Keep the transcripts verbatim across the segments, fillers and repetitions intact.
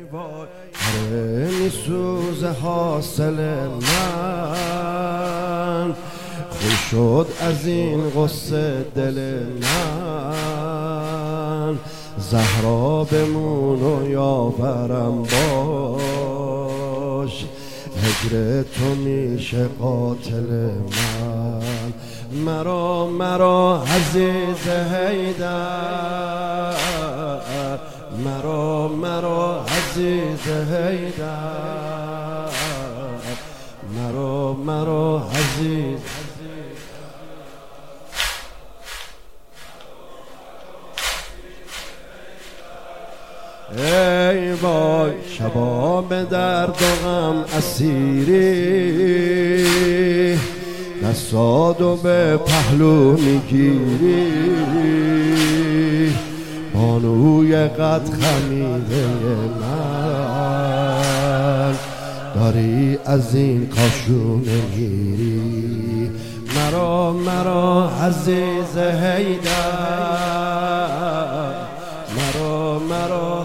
هره میسوز حاصل من، خون شد از این غصه دل من. زهرا بمون و یاورم باش، هجر تو میشه قاتل من. مرا مرا عزیز حیدر، مرا مرا عزیز حیدر، مرا مرا عزیز. ای وای شبا به درد و غم اسیری، دستادو به پهلو میگیری. بانوی قد خمیده من، داری از این کاشونه میری. مرا مرا عزیز حیدر، مرا مرا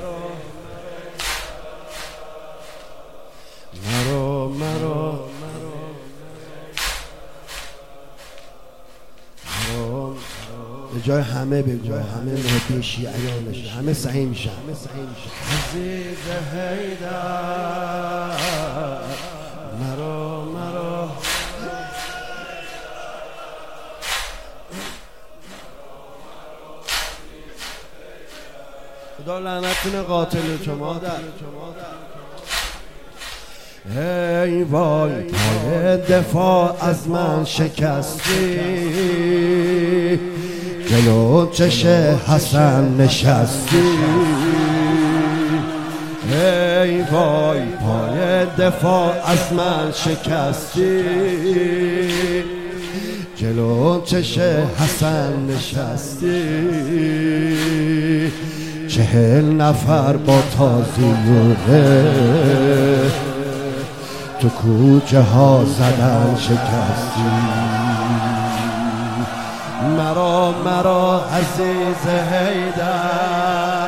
مرا مرا به جای همه بگو، همه محبین شیعیانش همه صحیح میشن. عزیز حیدر، مرا مرا خدا لعنتونه قاتل تو مادر. ای وای پای دفاع از من شکستی، جلو چش حسن نشستی. ای وای پای دفاع از من شکستی، جلو چش حسن نشستی. چهل نفر با تازیونه تو کوچه ها زدن شکستی. مرا مرا عزیز حیدر،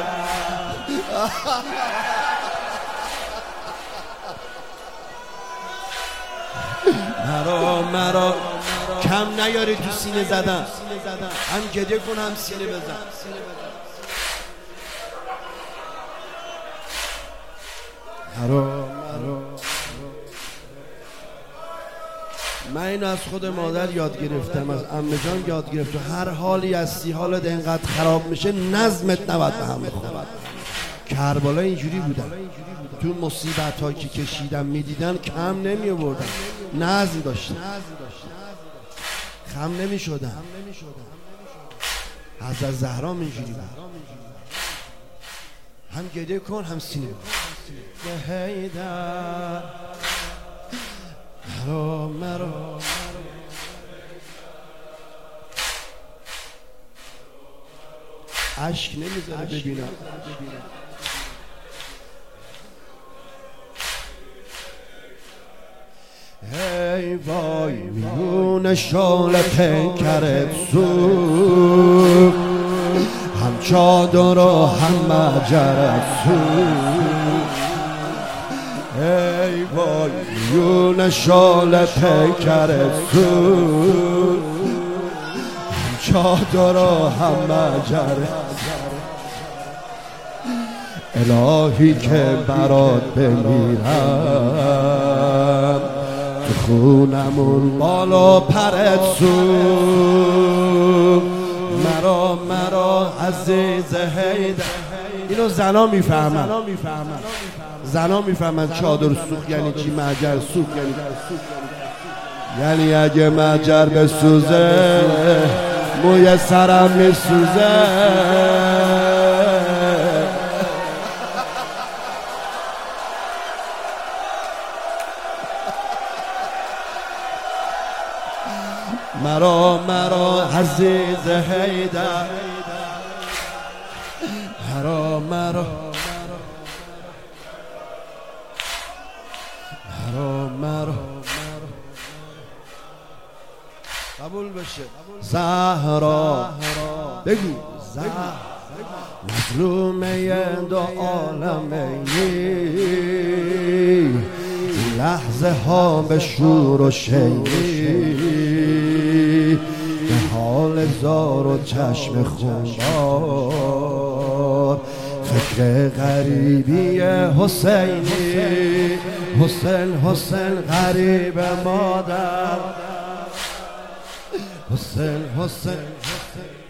مرا مرا کم نیاری تو سینه زدن، هم گده کن هم سینه بزن. مرا مرا من اینو از خود مادر یاد گرفتم، از عمه جان یاد گرفتم. هر حالی هستی حالت اینقدر خراب میشه نظمت نباید به هم بخوره. کربلا اینجوری بودن، تو مصیبت هایی که کشیدم میدیدن کم نمی آوردن، نظم داشتن، خم نمی شدن. حضرت زهرا اینجوری بود، هم گده کن هم سینه کن. حیدر مرا مرا عشق نمیذاره ببینم. ای وای میون شال پیکرت سو، هم چادر و هم مجرت سو. ای وای میون شال پیکرت سو، هم چادر و هم مجرت. الهی که برات بمیرم، تو خونمون بالا پرت سو. مرا مرا عزیز حیدر. اینو زنا میفهمن، زنا میفهمن چادر سوخت یعنی چی، مجر سوخت یعنی یعنی اگه مجر بسوزه موی سرم میسوزه. مرا مرا عزیز حیدر، مرا مرا مرا مرا قبول بشه. زهرا بگو، مظلومه دو عالم لحظه ها به شور و شیری به حال زار و چشم خونبار فکر غریبی حسینی حسین حسین غریب مادر حسین حسین